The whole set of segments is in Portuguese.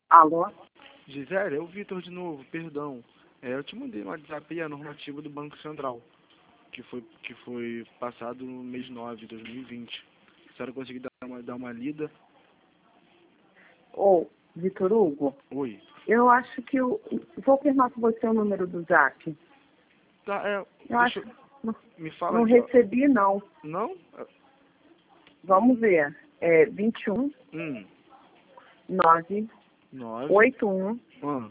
Alô? Gisele, é o Vitor de novo, perdão. Eu te mandei no WhatsApp a normativa do Banco Central, que foi passado no mês 9 de 2020. A senhora conseguir dar uma lida? Ô, Vitor Hugo, Oi. eu acho que eu vou confirmar com você o número do Zap. Tá, Eu deixa acho que me fala não aqui, ó. recebi, não. Não? Vamos ver. É 21 9 9, 81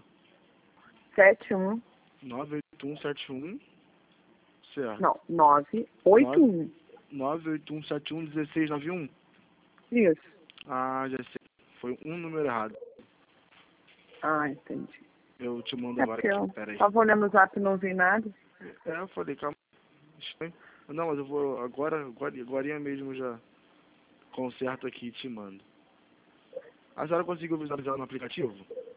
71 98171, certo. não, 981. 981711691. Isso. Ah, já sei. Foi um número errado. Ah, entendi. Eu te mando É agora porque aqui, eu peraí. tava olhando o Zap e não vi nada. Eu falei, calma. Estranho. Não, mas eu vou agora mesmo já conserto aqui e te mando. A senhora conseguiu visualizar no aplicativo?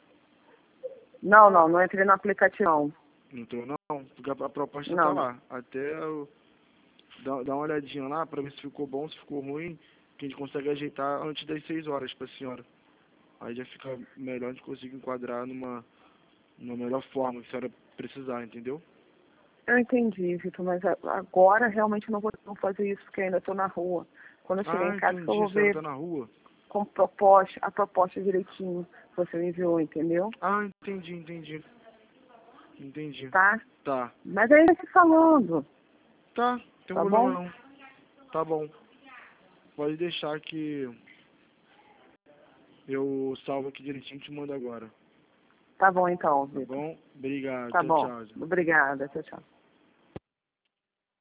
Não entrei no aplicativo, não. Não tô não, porque a proposta tá Não. lá. Até eu dar uma olhadinha lá pra ver se ficou bom, se ficou ruim, que a gente consegue ajeitar antes das 6 horas pra senhora. Aí já fica melhor, a gente consegue enquadrar numa melhor forma que a senhora precisar, entendeu? Eu entendi, Vitor, mas agora realmente eu não vou fazer isso, porque ainda estou na rua. Quando eu chegar em casa, Entendi, eu vou a senhora ver tá na rua. com a proposta direitinho que você me enviou, entendeu? Entendi. Tá? Tá. Mas aí vai se falando, Tá, não tem tá problema bom? não. Tá bom. Pode deixar que eu salvo aqui direitinho e te mando agora. Tá bom então, Tá Vitor. bom? Obrigado. Tá Tchau, bom. tchau. Obrigada. Tchau, tchau.